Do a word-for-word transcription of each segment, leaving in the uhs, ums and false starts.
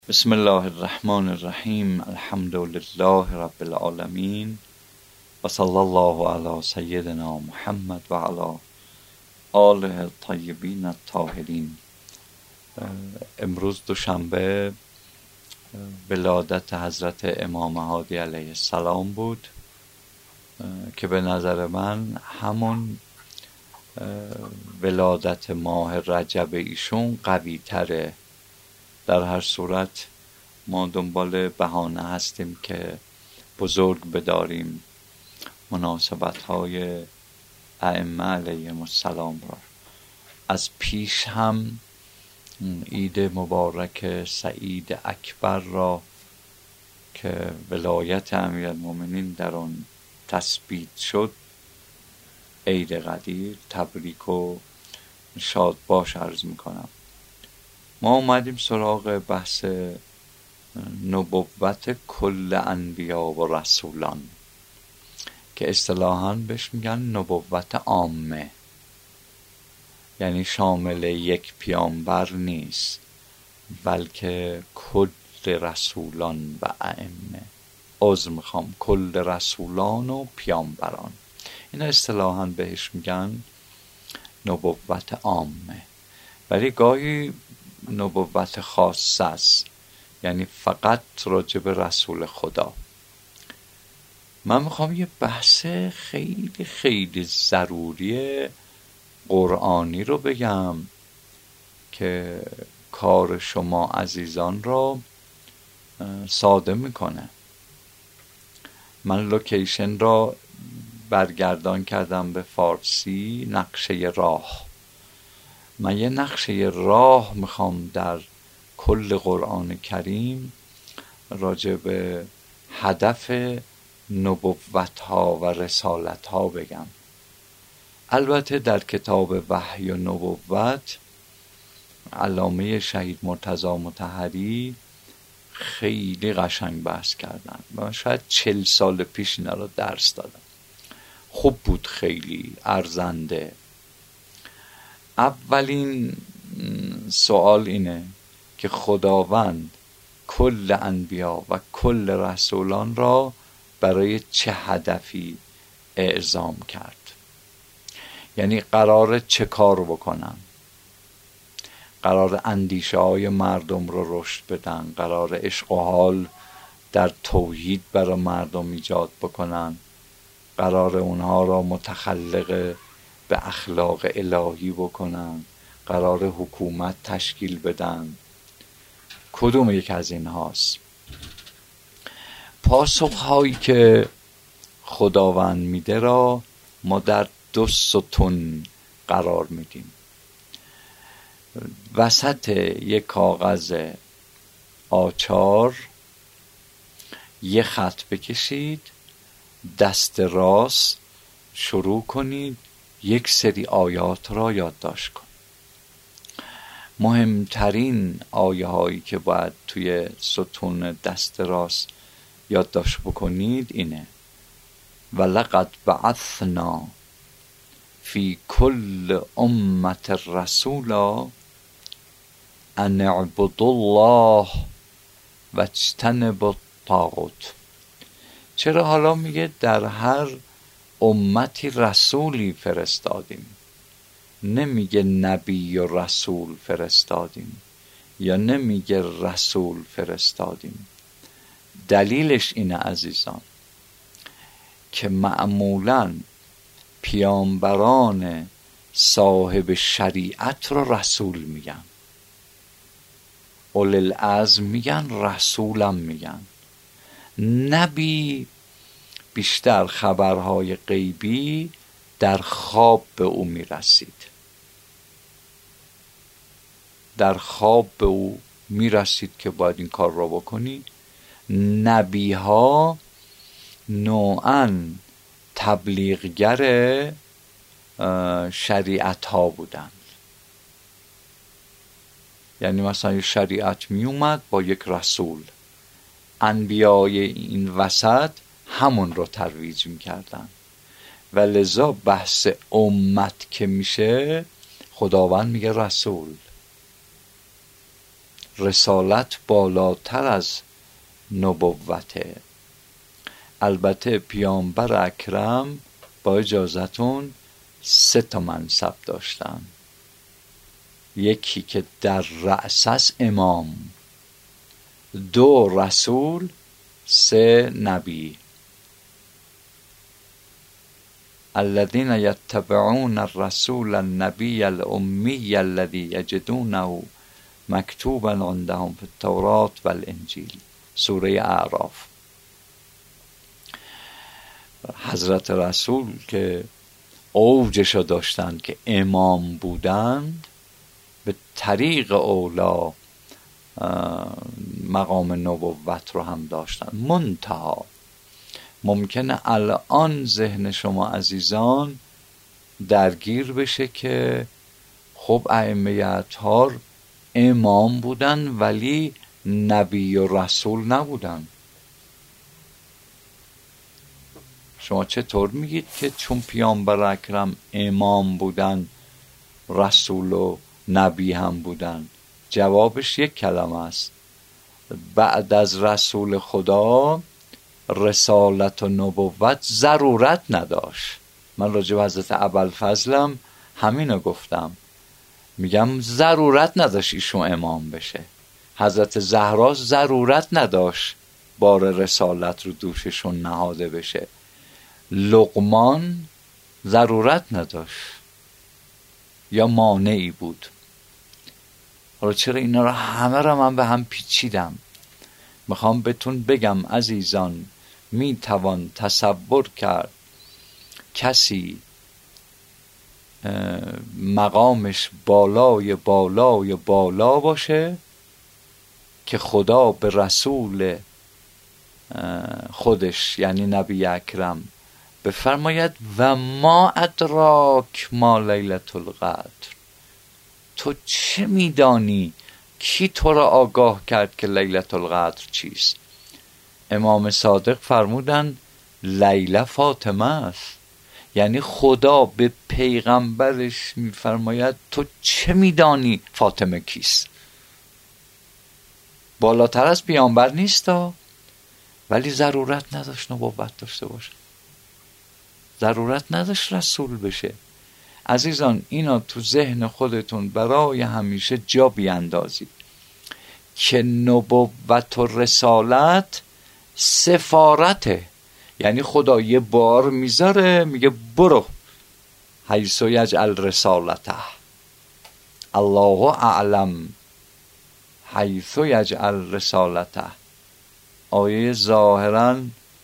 بسم الله الرحمن الرحیم. الحمد لله رب العالمین و صلی الله علی سیدنا محمد و علی آله الطیبین الطاهرین. امروز دوشنبه ولادت حضرت امام هادی علیه السلام بود که به نظر من همون ولادت ماه رجب ایشون قوی تره. در هر صورت ما دنبال بهانه هستیم که بزرگ بداریم مناسبت های ائمه علیهم السلام را. از پیش هم عید مبارک سعید اکبر را که ولایت امیرالمومنین در آن تثبیت شد عید قدیر تبریک و شاد باش عرض میکنم. ما اومدیم سراغ بحث نبوت کل انبیا و رسولان که اصطلاحاً بهش میگن نبوت عامه، یعنی شامل یک پیامبر نیست بلکه کل رسولان و ائمه. عذر میخوام، کل رسولان و پیامبران، اینا اصطلاحاً بهش میگن نبوت عامه. ولی گاهی نبوت خاص است، یعنی فقط راجع به رسول خدا. من میخوام یه بحث خیلی خیلی ضروری قرآنی رو بگم که کار شما عزیزان را ساده میکنه. من لوکیشن را برگردان کردم به فارسی، نقشه راه. من یه نقشه راه میخوام در کل قرآن کریم راجع به هدف نبوت ها و رسالت ها بگم. البته در کتاب وحی و نبوت علامه شهید مرتضی مطهری خیلی قشنگ بحث کردن. من شاید چل سال پیش اینا رو درس دادم. خوب بود، خیلی ارزنده. اولین سوال اینه که خداوند کل انبیا و کل رسولان را برای چه هدفی اعزام کرد؟ یعنی قراره چه کار بکنن؟ قراره اندیشه های مردم رو رشد بدن؟ قراره عشق و حال در توحید برای مردم ایجاد بکنن؟ قراره اونها را متخلق به اخلاق الهی بکنن؟ قرار حکومت تشکیل بدن؟ کدوم یک از این هاست؟ پاسخ هایی که خداوند میده را ما در دو ستون قرار میدیم. وسط یک کاغذ آچار یه خط بکشید، دست راست شروع کنید یک سری آیات را یادداشت کن. مهمترین آیه هایی که باید توی ستون دست راست یادداشت بکنید اینه: ولقد بعثنا فی کل امة رسولا ان اعبدوا الله و اجتنبوا الطاغوت. چرا حالا میگه در هر امتی رسولی فرستادیم، نمیگه نبی و رسول فرستادیم یا نمیگه رسول فرستادیم؟ دلیلش اینه عزیزان که معمولاً پیامبران صاحب شریعت رو رسول میگن، اولی العزم میگن، رسولم میگن. نبی بیشتر خبرهای غیبی در خواب به او میرسید، در خواب به او میرسید که باید این کار را بکنی. نبی ها نوعاً تبلیغگر شریعت ها بودند. یعنی مثلا یه شریعت می اومد با یک رسول، انبیای این وسط همون رو ترویج میکردن و لذا بحث امت که میشه خداوند میگه رسول. رسالت بالاتر از نبوته. البته پیامبر اکرم با اجازتون سه تا منصب داشتن. یکی که در رأس است امام، دو رسول، سه نبی. الذين يتبعون الرسول النبي الأمي الذي يجدونه مكتوبا عندهم في التوراة والانجیل. سوره اعراف. حضرت رسول که اوجشو داشتن که امام بودند، به طریق اولا مقام نبوت رو هم داشتن. منتها ممکنه الان ذهن شما عزیزان درگیر بشه که خب ائمه اطهار امام بودن ولی نبی و رسول نبودن. شما چطور میگید که چون پیامبر اکرم امام بودن رسول و نبی هم بودن؟ جوابش یک کلمه است: بعد از رسول خدا رسالت و نبوت ضرورت نداشت. من راجع به حضرت ابوالفضلم همینو گفتم، میگم ضرورت نداشت ایشون امام بشه. حضرت زهرا ضرورت نداشت بار رسالت رو دوششون نهاده بشه. لقمان ضرورت نداشت یا مانعی بود. حالا چرا اینا رو همه رو من به هم پیچیدم؟ میخوام بهتون بگم عزیزان، میتوان تصور کرد کسی مقامش بالای بالای بالا باشه که خدا به رسول خودش یعنی نبی اکرم بفرماید و ما ادراک ما لیلة القدر. تو چه میدانی؟ کی تو را آگاه کرد که لیلة القدر چیست؟ امام صادق فرمودن لیله فاطمه است. یعنی خدا به پیغمبرش میفرماید تو چه میدانی فاطمه کیست؟ بالاتر از پیامبر نیست ها، ولی ضرورت نداشت نبوت داشته باشه، ضرورت نداشت رسول بشه. عزیزان اینا تو ذهن خودتون برای همیشه جا بیاندازید که نبوت و رسالت سفارته. یعنی خدا یه بار میذاره میگه برو حیث یجعل رسالته، الله اعلم حیث یجعل رسالته. آیه ظاهرا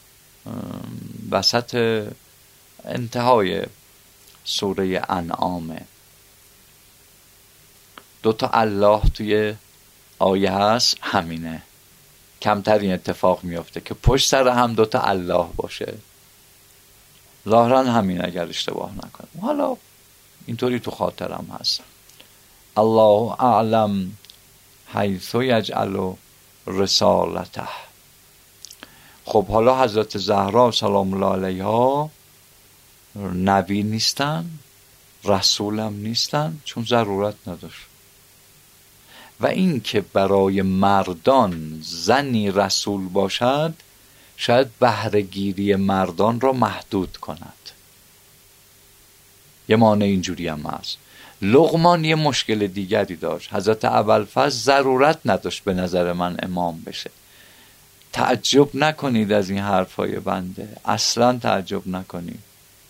وسط انتهای سوره انعامه. دوتا الله توی آیه هست، همینه. کمتر این اتفاق میفته که پشت سر هم دوتا الله باشه. ظاهرا همین اگر اشتباه نکنم. حالا اینطوری تو خاطرم هست. الله اعلم حیث یجعل رسالته. خب حالا حضرت زهرا سلام الله علیها نبی نیستن، رسول هم نیستن، چون ضرورت نداشت. و این که برای مردان زنی رسول باشد شاید بهره‌گیری مردان را محدود کند. یه مانع اینجوری هم هست. لقمان یه مشکل دیگری داشت. حضرت ابوالفضل ضرورت نداشت به نظر من امام بشه. تعجب نکنید از این حرفای بنده، اصلا تعجب نکنید،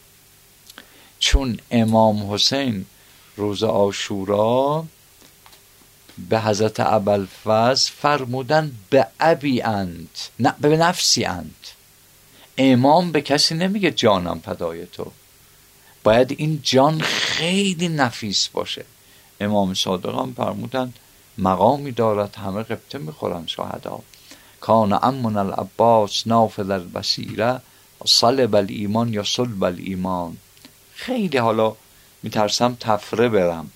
چون امام حسین روز عاشورا به حضرت ابوالفضل فرمودن به ابی انت، نه به نفسی انت. امام به کسی نمیگه جانم فدای تو، باید این جان خیلی نفیس باشه. امام صادق هم فرمودن مقامی دارد همه غبطه میخورن شهدا. کان عمنا العباس نافذ البصیره صلب الایمان یا صلب الایمان. خیلی حالا میترسم تفره برم.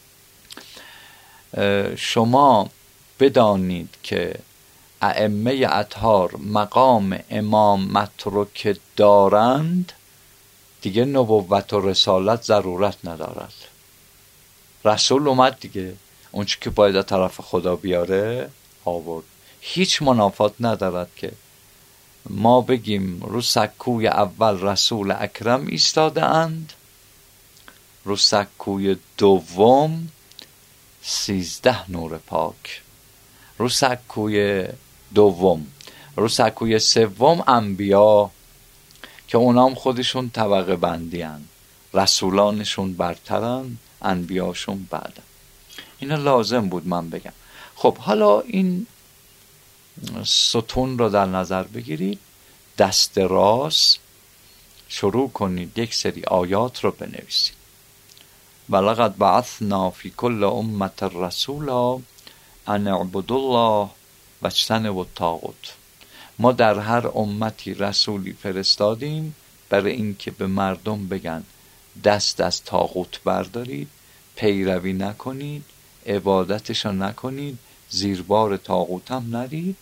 شما بدانید که ائمه اطهار مقام امامت رو که دارند دیگه نبوت و رسالت ضرورت ندارد. رسول اومد دیگه، اون چی که باید از طرف خدا بیاره آورد. هیچ منافات ندارد که ما بگیم رو سکوی اول رسول اکرم ایستاده اند، رو سکوی دوم سیزده نور پاک، رو سکوی دوم رو سکوی سوم انبیا که اونام خودشون طبقه بندی هن، رسولانشون برترن، انبیاشون بعدن. اینا لازم بود من بگم. خب حالا این ستون رو در نظر بگیرید، دست راست شروع کنید یک سری آیات رو بنویسید. ولقد بعثنا فی کل امت رسولا ان اعبدوا الله واجتنبوا الطاغوت. ما در هر امتی رسولی فرستادیم برای اینکه به مردم بگن دست از طاغوت بردارید، پیروی نکنید، عبادتشو نکنید، زیر بار طاغوت هم نرید،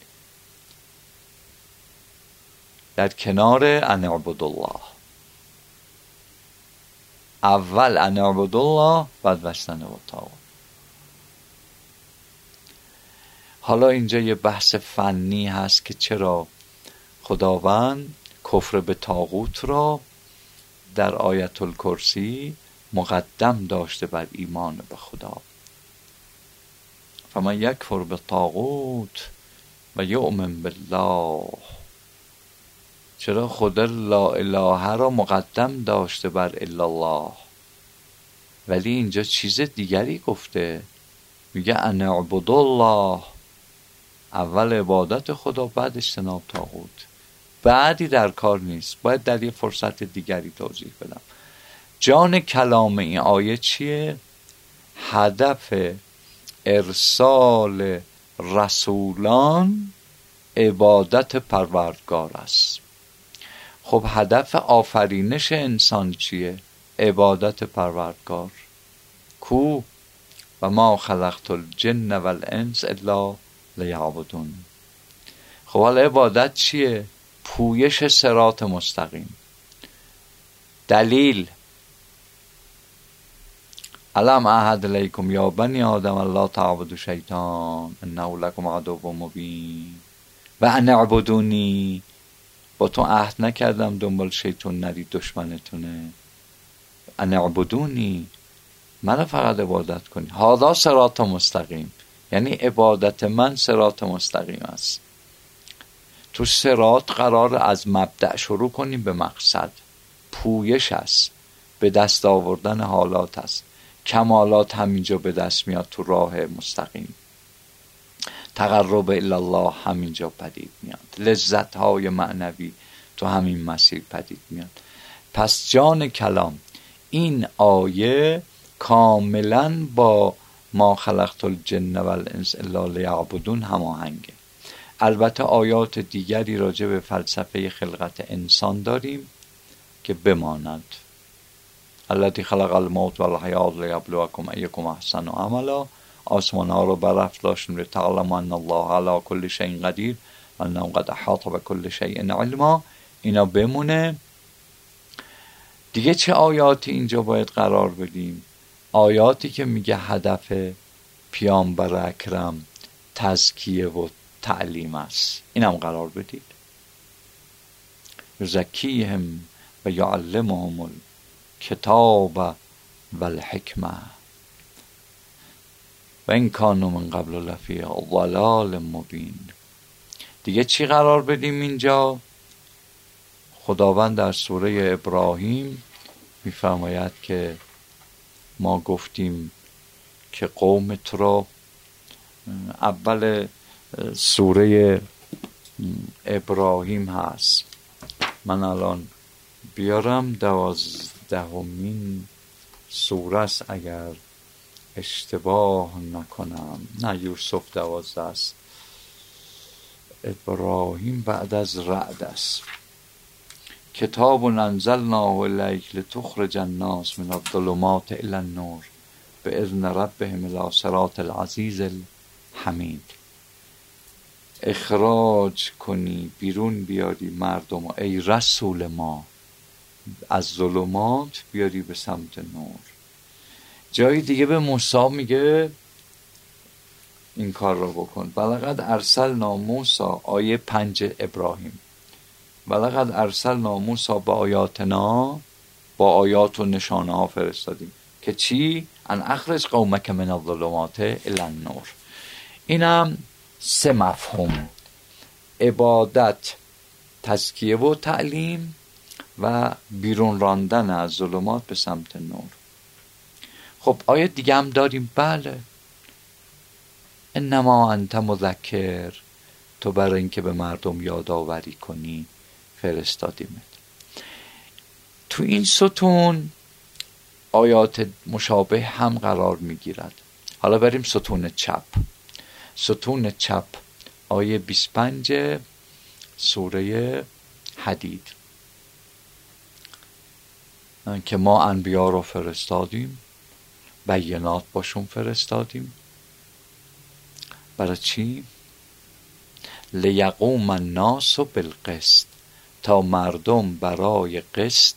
در کنار ان اعبدوا الله. اول ان اعبدوا الله بعد واجتنبوا الطاغوت. حالا اینجا یه بحث فنی هست که چرا خداوند کفر به طاغوت را در آیت الکرسی مقدم داشته بر ایمان به خدا. فمن یکفر بالطاغوت و یؤمن بالله. چرا خدا لا اله را مقدم داشته بر الا الله، ولی اینجا چیز دیگری گفته، میگه ان اعبدوا الله، اول عبادت خدا بعد اجتناب طاغوت. بعدی در کار نیست، باید در یه فرصت دیگری توضیح بدم. جان کلام این آیه چیه؟ هدف ارسال رسولان عبادت پروردگار است. خب هدف آفرینش انسان چیه؟ عبادت پروردگار. کو و ما خلقت الجن والانس الا لیعبدون. خب حالا عبادت چیه؟ پویش صراط مستقیم. دلیل الم اعهد الیکم یا بنی آدم الله تعبدوا شیطان انه لکم عدو مبین و ان اعبدونی. با تو عهد نکردم دنبال شیطان نرید، دشمنتونه. ان اعبدونی، من فقط عبادت کنی. هذا صراط مستقیم، یعنی عبادت من صراط مستقیم است. تو صراط قرار از مبدأ شروع کنیم به مقصد. پویش است، به دست آوردن حالات است. کمالات همینجا به دست میاد تو راه مستقیم. تقرب الی الله همینجا پدید میاد. لذت های معنوی تو همین مسیر پدید میاد. پس جان کلام این آیه کاملا با ما خلقت الجن والانس الا لیعبدون هماهنگه. البته آیات دیگری راجع به فلسفه خلقت انسان داریم که بماند. الذی خلق الموت والحیات لیبلوکم ایکم احسن عملا. آسمان ها رو برافراشتیم لتعلموا ان الله علی کل شیء قدیر و انه قد احاط بكل شیء علما. اینا بمونه. دیگه چه آیاتی اینجا باید قرار بدیم؟ آیاتی که میگه هدف پیامبر اکرم تزکیه و تعلیم است، اینم قرار بدید. یزکیهم و یعلمهم الکتاب و الحکمه و این کانوا من قبل لفی ضلال مبین. دیگه چی قرار بدیم اینجا؟ خداوند در سوره ابراهیم میفرماید که ما گفتیم که قوم تو را، اول سوره ابراهیم هست، من الان بیارم، دوازدهمین سوره است اگر اشتباه نکنم، نه یوسف دوازده است، ابراهیم بعد از رعد است. کتاب انزلناه الیک لتخرج الناس من الظلمات الی النور باذن ربهم الی صراط العزیز الحمید. اخراج کنی، بیرون بیاری مردم ای رسول ما، از ظلمات بیاری به سمت نور. جای دیگه به موسی میگه این کار رو بکن. ولقد ارسلنا موسی، آیه پنج ابراهیم، ولقد ارسلنا موسی با آیاتنا، با آیات و نشانه ها فرستادیم که چی؟ ان اخرج قومک من الظلمات الی النور. اینم سه مفهوم: عبادت، تزکیه و تعلیم و بیرون راندن از ظلمات به سمت نور. خب آیه دیگه هم داریم، بله، انما انت مذکر، تو برای اینکه به مردم یادآوری کنی فرستادیمت. تو این ستون آیات مشابه هم قرار میگیرد. حالا بریم ستون چپ. ستون چپ آیه بیست و پنج سوره حدید که ما انبیا رو فرستادیم، بینات باشون فرستادیم. برای چی؟ لیقوم الناس بالقسط، تا مردم برای قسط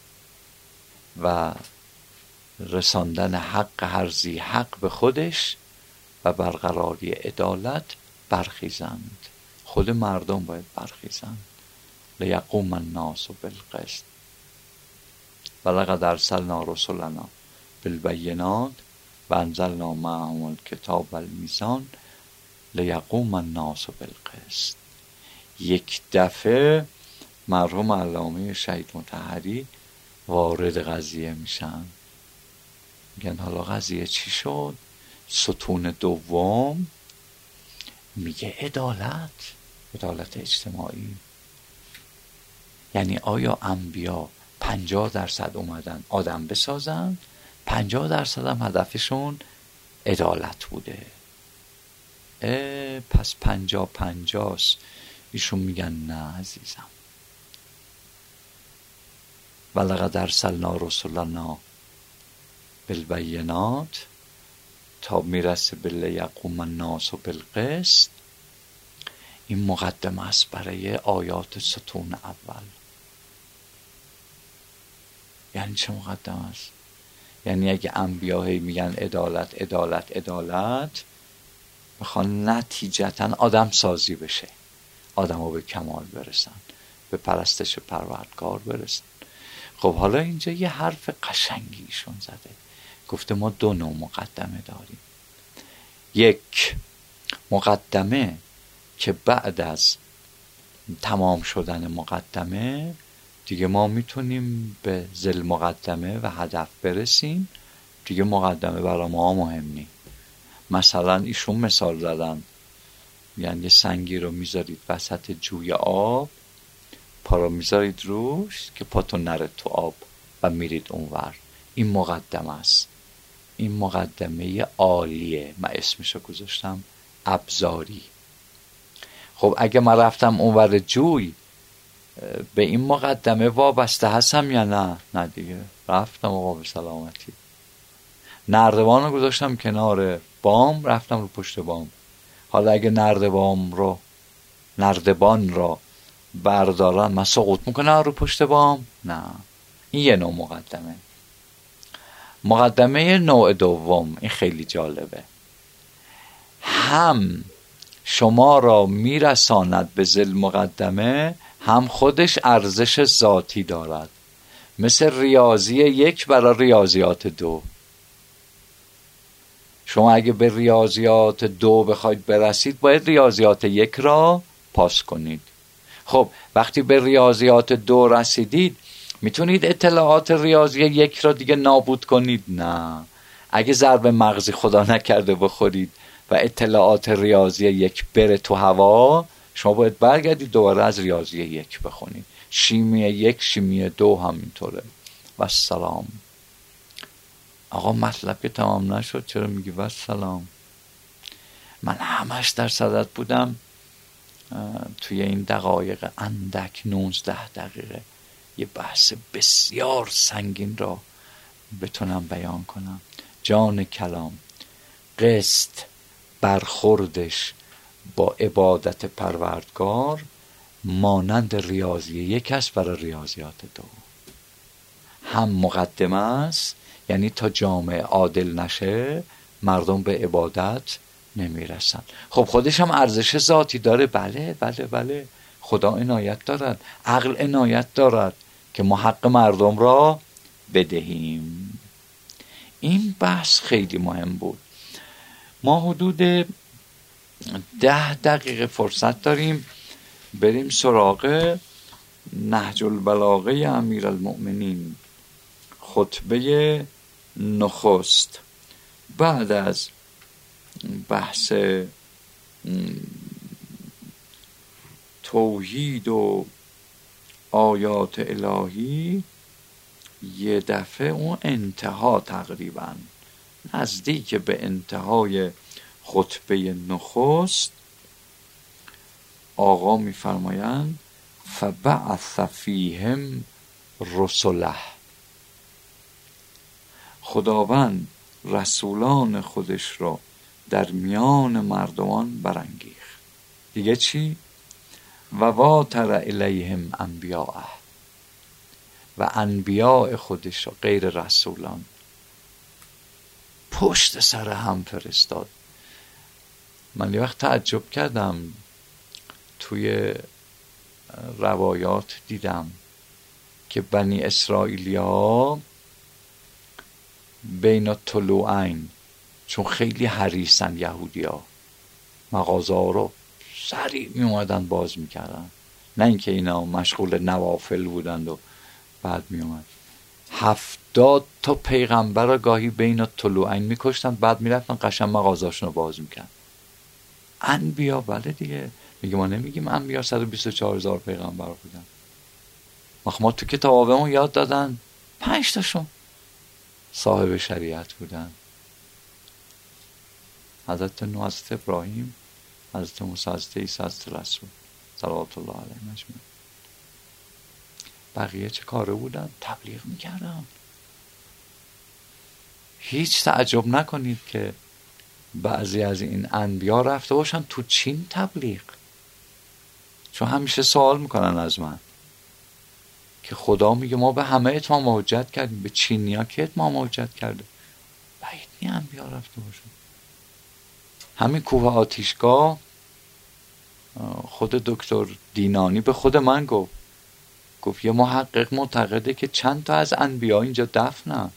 و رساندن حق هر ذی حق به خودش و برقراری عدالت برخیزند. خود مردم باید برخیزند. لیقوم الناس بالقسط ولقد ارسلنا رسلنا بالبینات و انزلنا معهم الکتاب والمیزان لیقوم الناس بالقسط. یک دفعه مرحوم علامه شهید مطهری وارد قضیه میشن، میگن حالا قضیه چی شد؟ ستون دوم میگه عدالت، عدالت اجتماعی. یعنی آیا انبیا پنجاه درصد اومدن آدم بسازن، پنجاه درصد هم هدفشون عدالت بوده؟ اه پس پنجاه پنجاست. ایشون میگن نه عزیزم، ولقد ارسلنا رسلنا بالبینات تا میرسه به لیقوم الناس بالقسط. این مقدمه است برای آیات ستون اول. یعنی چه مقدمه است؟ یعنی اگه انبیا هی میگن عدالت عدالت عدالت، میخوان نتیجتا آدم سازی بشه، آدم ها به کمال برسن، به پرستش پروردگار برسن. خب حالا اینجا یه حرف قشنگیشون زده، گفته ما دو نوع مقدمه داریم. یک مقدمه که بعد از تمام شدن مقدمه دیگه ما میتونیم به ذل مقدمه و هدف برسیم، دیگه مقدمه برای ما مهم نی. مثلا ایشون مثال زدن، یعنی یه سنگی رو میذارید وسط جوی آب، پا رو میذارید روش که پاتون نره تو آب و میرید اونور. این مقدمه است. این مقدمه عالیه، من اسمشو گذاشتم ابزاری. خب اگه من رفتم اونور جوی به این مقدمه وابسته هستم یا نه؟ نه دیگه، رفتم آقا به سلامتی. نردبان رو گذاشتم کنار بام، رفتم رو پشت بام. حالا اگه نردبان رو نردبان رو بردارن من سقوط میکنم رو پشت بام؟ نه. این یه نوع مقدمه. مقدمه نوع دوم این خیلی جالبه، هم شما را میرساند به ذل مقدمه، هم خودش ارزش ذاتی دارد، مثل ریاضی یک برای ریاضیات دو. شما اگه به ریاضیات دو بخواید برسید باید ریاضیات یک را پاس کنید. خب وقتی به ریاضیات دو رسیدید میتونید اطلاعات ریاضی یک را دیگه نابود کنید؟ نه. اگه ضرب مغزی خدا نکرده بخورید و اطلاعات ریاضی یک بره تو هوا، شما باید برگردید دوباره از ریاضی یک بخونید. شیمی یک، شیمی دو همینطوره. و سلام. آقا مطلب که تمام نشد چرا میگی و سلام؟ من همش در صدد بودم توی این دقایق اندک نوزده دقیقه یه بحث بسیار سنگین را بتونم بیان کنم. جان کلام، قسط برخوردش با عبادت پروردگار مانند ریاضی یک است برای ریاضیات دو. هم مقدمه است، یعنی تا جامعه عادل نشه مردم به عبادت نمیرسن. خب خودش هم ارزش ذاتی داره، بله بله بله، خدا عنایت دارد، عقل عنایت دارد که ما حق مردم را بدهیم. این بحث خیلی مهم بود. ما حدود ده دقیقه فرصت داریم بریم سراغ نهج البلاغه امیرالمؤمنین، خطبه نخست بعد از بحث توحید و آیات الهی. یه دفعه اون انتها تقریبا نزدیک به انتهای خطبه نخست آقا میفرمایند فبعث فیهم رسله، خداوند رسولان خودش را در میان مردمان برانگیخت. دیگه چی؟ و واتر الیهم انبیاءه، و انبیاء خودش را غیر رسولان پشت سر هم فرستاد. من یه وقت تعجب کردم، توی روایات دیدم که بنی اسرائیلیا بین طلوعین، چون خیلی حریصن یهودیا، مغازه رو سریع می اومدن باز میکردن، نه اینکه اینا مشغول نوافل بودند و بعد می اومد هفتاد تا پیغمبر را گاهی بین طلوعین میکشتن، بعد میرفتن قشنگ مغازه‌شون رو باز میکردن. انبیا بله دیگه، میگه ما نمیگیم انبیا صد و بیست و چهار هزار پیغمبر بودن، ما تو کتابمون یاد دادن پنج تاشون صاحب شریعت بودن. حضرت نوح، حضرت ابراهیم، حضرت موسی، حضرت عیسی، حضرت رسول صلوات الله علیه مجمعین. بقیه چه کاره بودن؟ تبلیغ میکردن. هیچ تعجب نکنید که بعضی از این انبیا رفته باشن تو چین تبلیغ، چون همیشه سوال میکنن از من که خدا میگه ما به همه اتمام حجت کردیم، به چینیا که اتمام حجت کرده؟ بعید نی انبیا رفته باشن. همین کوه آتیشگاه خود دکتر دینانی به خود من گفت گفت یه محقق معتقده که چند تا از انبیا اینجا دفنن،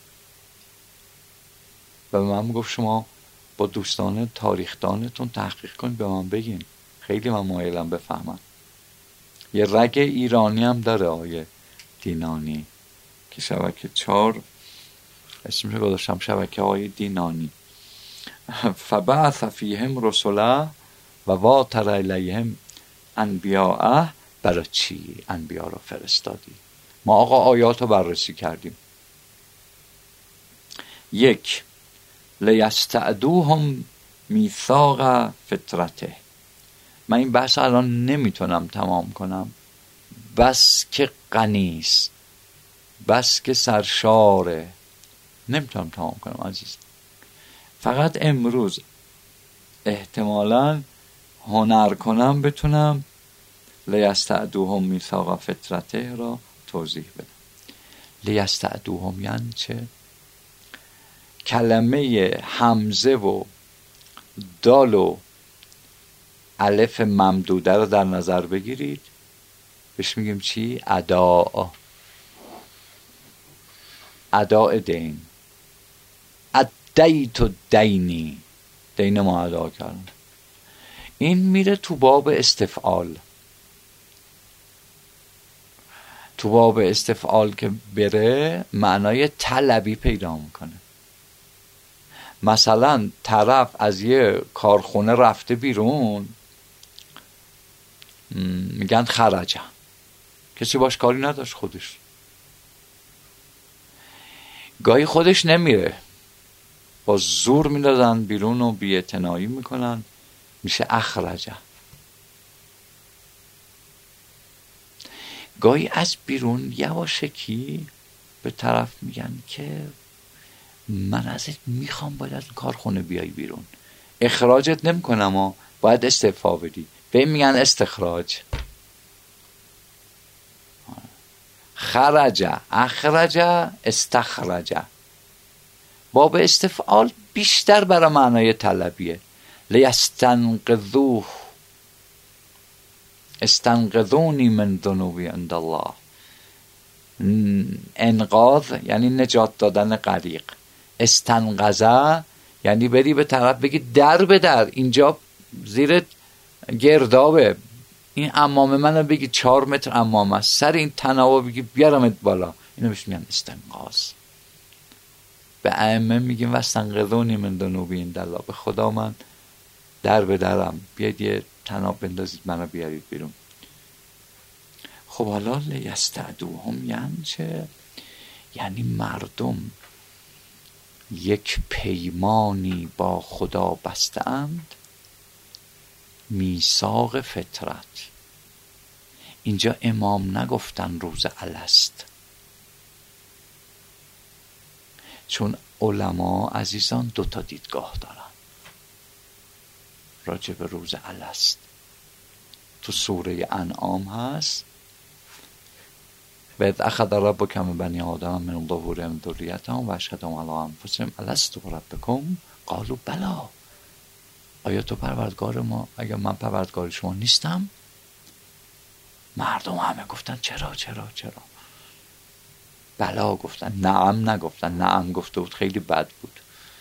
و به من گفت شما با دوستان تاریخدانتون تحقیق کنید به من بگین، خیلی من مایلم بفهمم. یه رگ ایرانی هم داره آیه دینانی که شبکه چار اسمش رو گذاشتم، شبکه های دینانی. فبعث فیهم رسله و واتر الیهم انبیاءه. برای چی انبیا رو فرستادی؟ ما آقا آیات رو بررسی کردیم. یک، لیستعدوهم میثاق فطرته. من این بحث الان نمیتونم تمام کنم، بس که غنیست، بس که سرشاره، نمیتونم تمام کنم عزیز. فقط امروز احتمالاً هنر کنم بتونم لیستعدوهم میثاق فطرته را توضیح بدم. لیستعدوهم یعنی چه؟ کلمه همزه و دال و الف ممدوده رو در نظر بگیرید، بهش میگیم چی؟ ادا. ادا دین. ادیت و دینی، دین ما ادا کردن. این میره تو باب استفعال. تو باب استفعال که بره معنای طلبی پیدا میکنه. مثلا طرف از یه کارخونه رفته بیرون، میگن خرجه، کسی باش کاری نداشت، خودش. گاهی خودش نمیره، با زور میدادن بیرون و بی‌اعتنایی میکنن، میشه اخرجه. گاهی از بیرون یواشکی به طرف میگن که من ازت میخوام باید از کارخونه بیای بیرون، اخراجت نمیکنم و باید استعفا بدی، به میگن استخراج. خرجه، اخرجه، استخرجه. باب استفعال بیشتر برای معنای طلبیه. لیستنقذوه استنقذونی من ذنوبی عند الله. انقاذ یعنی نجات دادن غریق. استنقذه یعنی بری به طرف بگی در به در، اینجا زیر گردابه، این عمامه منو بگی چهار متر عمامه است، سر این تناوب بگی بیارمت بالا، اینو بهش میگن استنقاذ. به ائمه میگیم واستنقذونی من ذنوبی عند الله، به خدا من در به درم، بیاید یه تناب بندازید منو بیارید بیرون. خب حالا لیستعدوهم یعنی چه؟ یعنی مردم یک پیمانی با خدا بستند، میثاق فطرت. اینجا امام نگفتن روز الست، چون علما عزیزان دو تا دیدگاه دارن راجع به روز الست. تو سوره انعام هست و اذ اخذ ربک من بنی آدم من ظهورهم ذریتهم و اشهدهم علی انفسهم الست بربکم قالوا بلی. آیا تو پروردگار ما؟ اگر من پروردگار شما نیستم؟ مردم همه گفتن چرا چرا چرا. بلا گفتن، نعم نگفتن. نعم گفته بود خیلی بد بود.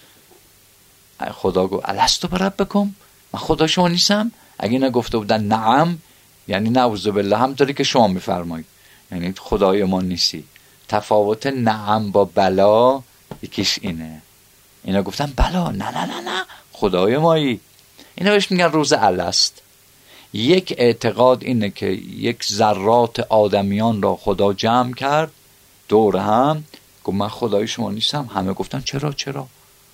خدا گفت الست بربکم، من خدا شما نیستم؟ اگه نگفته بودن نعم یعنی نعوذ بالله همطوری که شما میفرمایید، یعنی خدای ما نیستی. تفاوت نعم با بلا یکیش اینه. اینا گفتن بلا، نه نه نه نه خدای مایی. اینا بهش میگن روز الست. یک اعتقاد اینه که یک ذرات آدمیان را خدا جمع کرد دور هم، گفت من خدای شما نیستم. همه گفتن چرا چرا.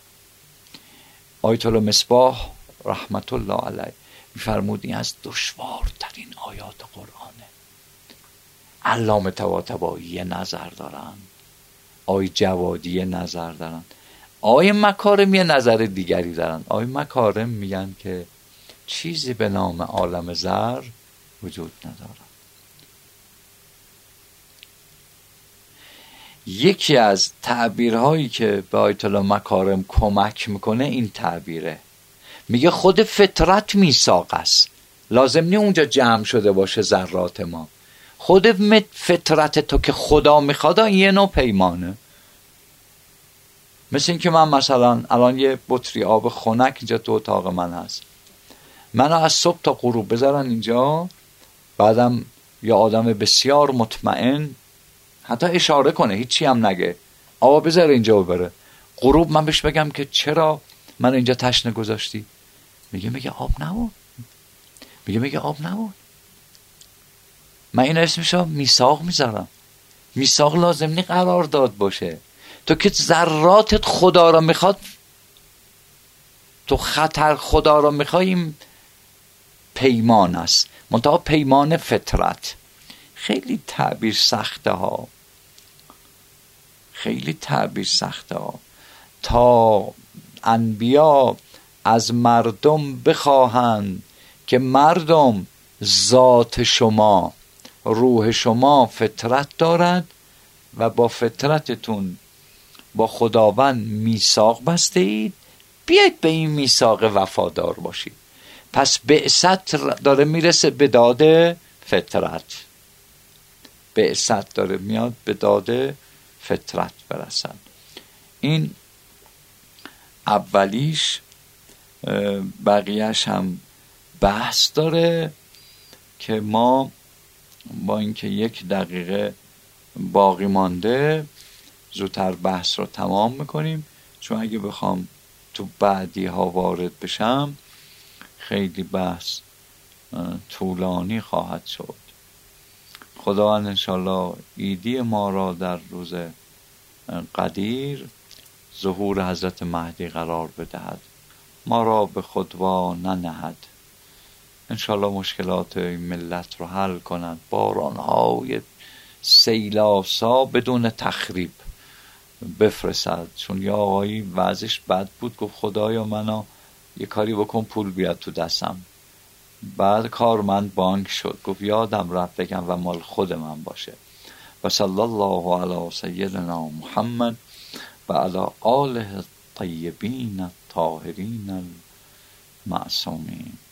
آیت الله مصباح رحمت الله علیه میفرمود این از دشوارترین آیات قرآنه. علامه طباطبایی نظر دارن، آی جوادی نظر دارن، آی مکارم یه نظر دیگری دارن. آی مکارم میگن که چیزی به نام عالم ذر وجود نداره. یکی از تعبیرهایی که به آیت الله مکارم کمک میکنه این تعبیره. میگه خود فطرت میثاق است، لازم نی اونجا جمع شده باشه ذرات ما. خود فطرت تو که خدا میخواد یه نوع پیمانه. مثل این که من مثلا الان یه بطری آب خنک اینجا تو اتاق من هست، منو از صبح تا غروب بذارن اینجا، بعدم یا آدم بسیار مطمئن حتی اشاره کنه هیچی هم نگه آب بذاره اینجا ببره، غروب من بهش بگم که چرا من اینجا تشنه گذاشتی؟ میگه میگه آب نبود. میگه میگه آب نبود. من این اسمشو میثاق میذارم. میثاق لازم نی قرار داد باشه. تو که ذراتت خدا را میخواد، تو خطر خدا را میخوای، پیمان است. منتها پیمان فطرت خیلی تعبیر سخته ها، خیلی تعبیر سخته ها. تا انبیا از مردم بخواهند که مردم ذات شما، روح شما فطرت دارد و با فطرتتون با خداوند میثاق بسته اید، بیاید به این میثاق وفادار باشید. پس بعثت داره میرسه به داد فطرت، بعثت داره میاد به داد فطرت برسن. این اولیش، بقیهش هم بحث داره که ما با اینکه یک دقیقه باقی مانده زودتر بحث رو تمام میکنیم، چون اگه بخوام تو بعدی ها وارد بشم خیلی بحث طولانی خواهد شد. خداوند انشالله عیدی ما را در روز قدیر ظهور حضرت مهدی قرار بدهد، ما را به خود وا ننهد، انشالله مشکلات ملت رو حل کند، بارانهای سیلاسا بدون تخریب بفرستد. چون یا آقایی وضعش بد بود، گفت خدایا منو یه کاری بکن پول بیاد تو دستم. بعد کارمند بانک شد، گفت یادم رفت بگم و مال خود من باشه. و صلی الله علی سیدنا محمد و علی آله الطیبین الطاهرین معصومین.